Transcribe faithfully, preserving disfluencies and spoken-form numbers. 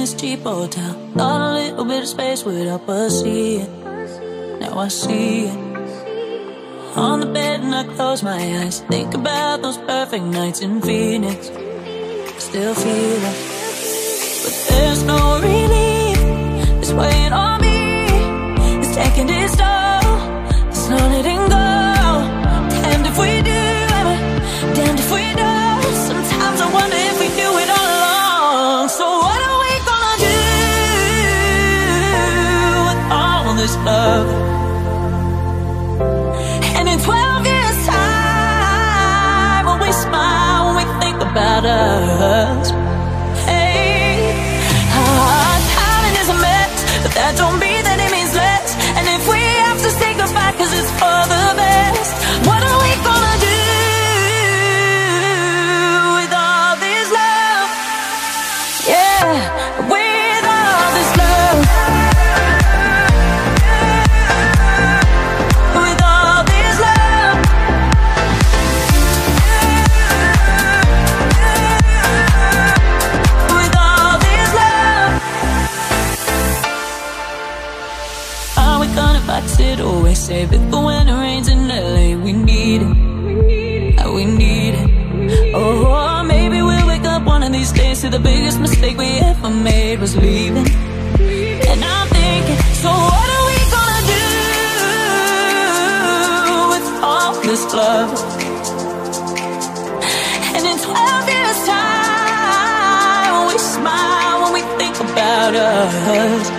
this cheap hotel. Thought a little bit of space would help us see it. Now I see it. On the bed and I close my eyes, think about those perfect nights in Phoenix. Still feel it, but there's no relief. It's weighing on me, it's taking its toll. It's not letting go. Damned if we do, damned if we don't. Sometimes I wonder if we knew it all along. So what are we gonna do with all this love? And in twelve years time, when we smile, when we think about us, hey, our timing is a mess, but that don't mean that it means less. And if we have to say goodbye cause it's for the best, what are we gonna do with all this love? Yeah, with all this love. With all this love. With all this love. Are we gonna box it away? Save it for when it rains in L A. We need it. Uh, We need it. Oh, maybe we'll wake up one of these days to the biggest mistake we ever made was leaving. And I'm thinking, so what are we gonna do with all this love? And in twelve years time, when we smile, when we think about us,